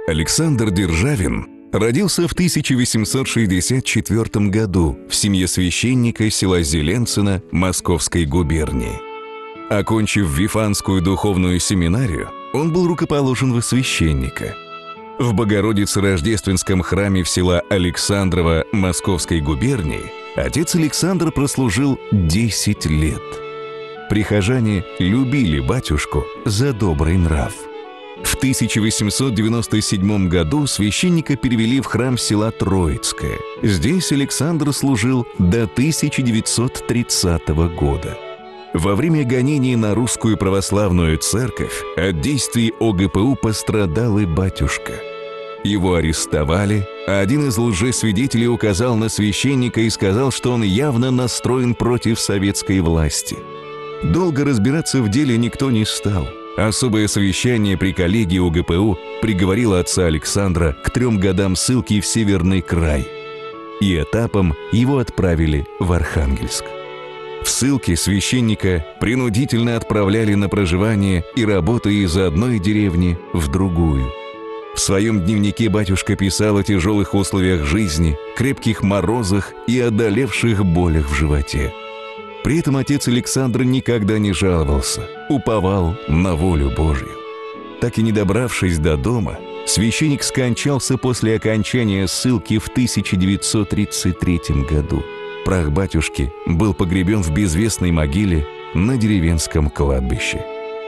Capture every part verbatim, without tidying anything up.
Александр Державин родился в тысяча восемьсот шестьдесят четвёртом году в семье священника села Зеленцино Московской губернии. Окончив Вифанскую духовную семинарию, он был рукоположен во священника. В Богородице-Рождественском храме в села Александрово Московской губернии отец Александр прослужил десять лет. Прихожане любили батюшку за добрый нрав. В тысяча восемьсот девяносто седьмом году священника перевели в храм села Троицкое. Здесь Александр служил до тысяча девятьсот тридцатого года. Во время гонений на русскую православную церковь от действий О Г П У пострадал и батюшка. Его арестовали, а один из лжесвидетелей указал на священника и сказал, что он явно настроен против советской власти. Долго разбираться в деле никто не стал. Особое совещание при коллегии О Г П У приговорило отца Александра к трем годам ссылки в Северный край. И этапом его отправили в Архангельск. В ссылке священника принудительно отправляли на проживание и работу из одной деревни в другую. В своем дневнике батюшка писал о тяжелых условиях жизни, крепких морозах и одолевших болях в животе. При этом отец Александр никогда не жаловался, уповал на волю Божью. Так и не добравшись до дома, священник скончался после окончания ссылки в тысяча девятьсот тридцать третьем году. Прах батюшки был погребен в безвестной могиле на деревенском кладбище.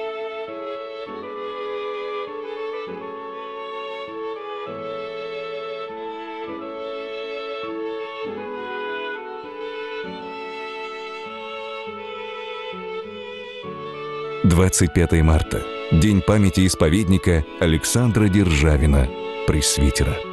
двадцать пятое марта. День памяти исповедника Александра Державина, пресвитера.